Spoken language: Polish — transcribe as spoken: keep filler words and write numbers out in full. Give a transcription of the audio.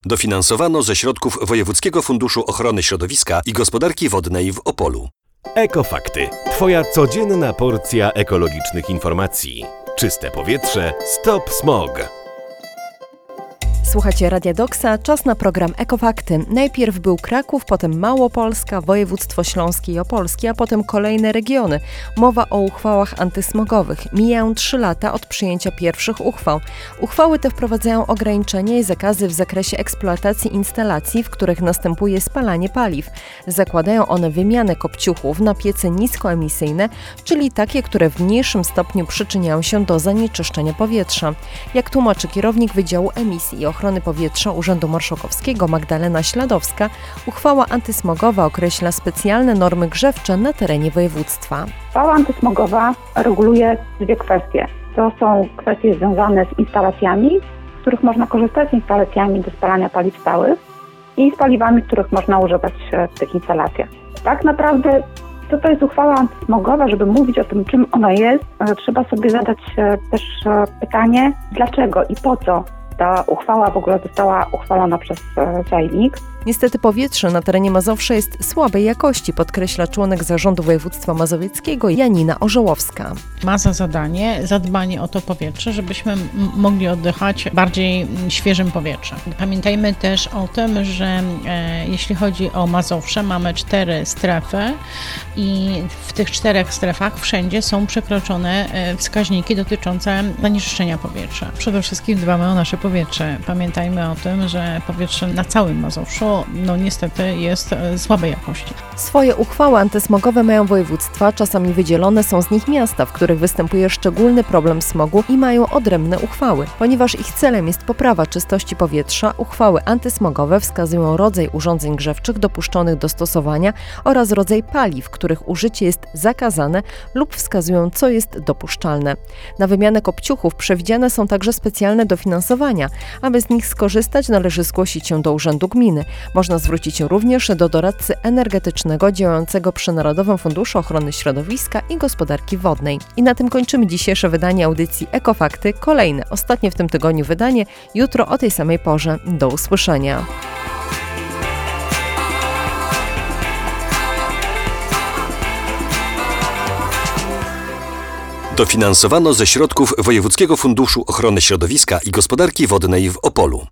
Dofinansowano ze środków Wojewódzkiego Funduszu Ochrony Środowiska i Gospodarki Wodnej w Opolu. Ekofakty. Twoja codzienna porcja ekologicznych informacji. Czyste powietrze. Stop smog. Słuchacie Radia Doksa, czas na program Ekofakty. Najpierw był Kraków, potem Małopolska, województwo śląskie i opolskie, a potem kolejne regiony. Mowa o uchwałach antysmogowych. Mijają trzy lata od przyjęcia pierwszych uchwał. Uchwały te wprowadzają ograniczenia i zakazy w zakresie eksploatacji instalacji, w których następuje spalanie paliw. Zakładają one wymianę kopciuchów na piece niskoemisyjne, czyli takie, które w mniejszym stopniu przyczyniają się do zanieczyszczenia powietrza. Jak tłumaczy kierownik Wydziału Emisji i Ochrony Powietrza Urzędu Marszałkowskiego Magdalena Śladowska, uchwała antysmogowa określa specjalne normy grzewcze na terenie województwa. Uchwała antysmogowa reguluje dwie kwestie. To są kwestie związane z instalacjami, z których można korzystać, z instalacjami do spalania paliw stałych i z paliwami, których można używać w tych instalacjach. Tak naprawdę co to jest uchwała antysmogowa? Żeby mówić o tym, czym ona jest, trzeba sobie zadać też pytanie, dlaczego i po co ta uchwała w ogóle została uchwalona przez Sejmik. Niestety powietrze na terenie Mazowsza jest słabej jakości, podkreśla członek Zarządu Województwa Mazowieckiego Janina Orzołowska. Ma za zadanie zadbanie o to powietrze, żebyśmy m- mogli oddychać bardziej świeżym powietrzem. Pamiętajmy też o tym, że e, jeśli chodzi o Mazowsze, mamy cztery strefy i w tych czterech strefach wszędzie są przekroczone e, wskaźniki dotyczące zanieczyszczenia powietrza. Przede wszystkim dbamy o nasze powietrze. Pamiętajmy o tym, że powietrze na całym Mazowszu no niestety jest słabej jakości. Swoje uchwały antysmogowe mają województwa, czasami wydzielone są z nich miasta, w których występuje szczególny problem smogu i mają odrębne uchwały. Ponieważ ich celem jest poprawa czystości powietrza, uchwały antysmogowe wskazują rodzaj urządzeń grzewczych dopuszczonych do stosowania oraz rodzaj paliw, których użycie jest zakazane lub wskazują, co jest dopuszczalne. Na wymianę kopciuchów przewidziane są także specjalne dofinansowania. Aby z nich skorzystać, należy zgłosić się do Urzędu Gminy. Można zwrócić się również do doradcy energetycznego działającego przy Narodowym Funduszu Ochrony Środowiska i Gospodarki Wodnej. I na tym kończymy dzisiejsze wydanie audycji Ekofakty. Kolejne, ostatnie w tym tygodniu wydanie, jutro o tej samej porze. Do usłyszenia. Dofinansowano ze środków Wojewódzkiego Funduszu Ochrony Środowiska i Gospodarki Wodnej w Opolu.